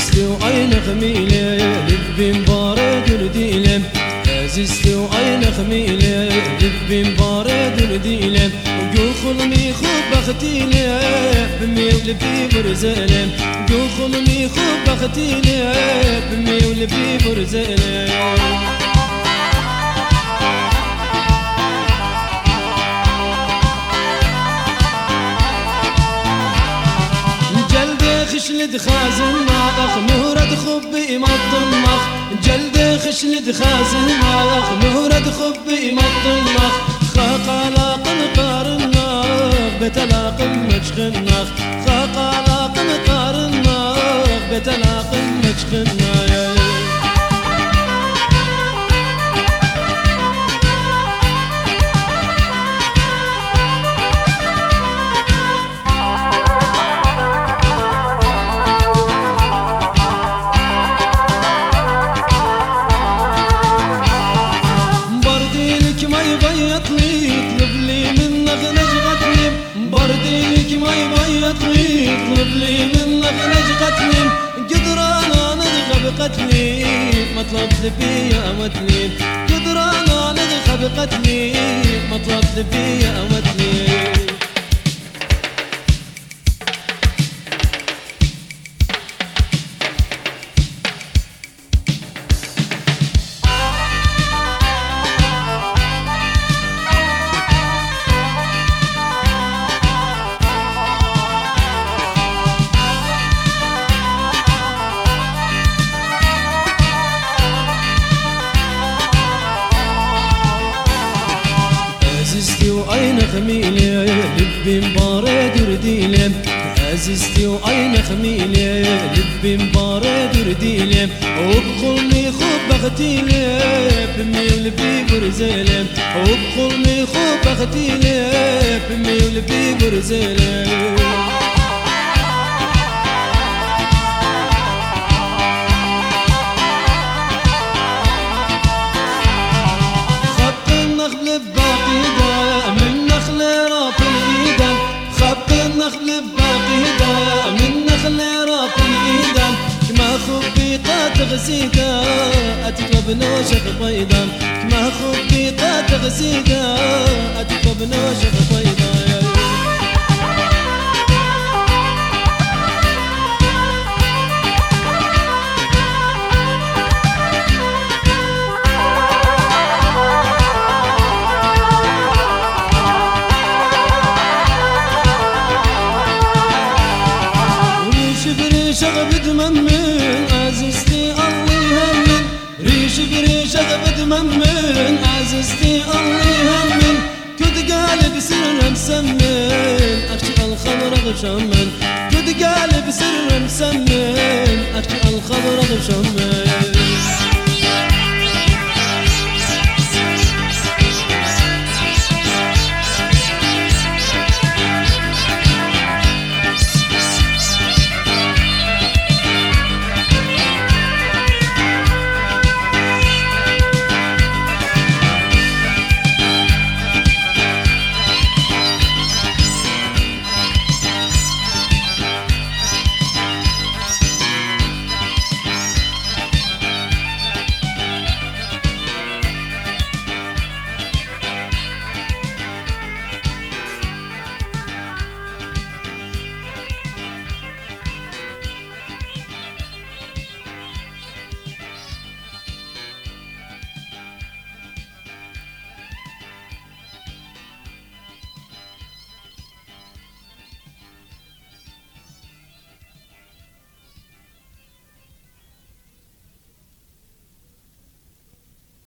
عزيزتي وأين خميلة لبي مبارد ورديلم عزيزتي وأين خميلة لبي مبارد ورديلم وقو خلمي خوب بختيلة بمي ولبي برزلم قو خلمي خوب بختيلة بمي ولبي برزلم خشلد خازن مالخ مهرد خبي مطمخ جلد خشلد خازن مالخ مهرد خبي مطمخ خاقالاق نقارنخ بتلاق مجخنخ خاقالاق نقارنخ بتلاق مجخنخ برديك ما يبيضني اطلب لي منك نجقتني قدرانا نرغب قتلي مطلب لبي يا متني قدرانا نرغب قتلي مطلب لبي يا متني عزيزتي وأين خميلة لبي مبارد ورديلم عزيزتي وأين خميلة لبي مبارد ورديلم وبخلني خوب بختيلة بمي ولبي برزلم وبخلني خوب بختيلة بمي ولبي برزلم غسيدة أتطلب نوشك بيضا كما خبيطة غسيدة أتطلب نوشك بيضا شغب دممن عزيزتي الله يهمن ريش بريش غبد ممن عزيزتي الله يهمن كد قالب سر مسمن أكشف الخمر غشمن كد قالب سر مسمن أكشف الخمر غشمن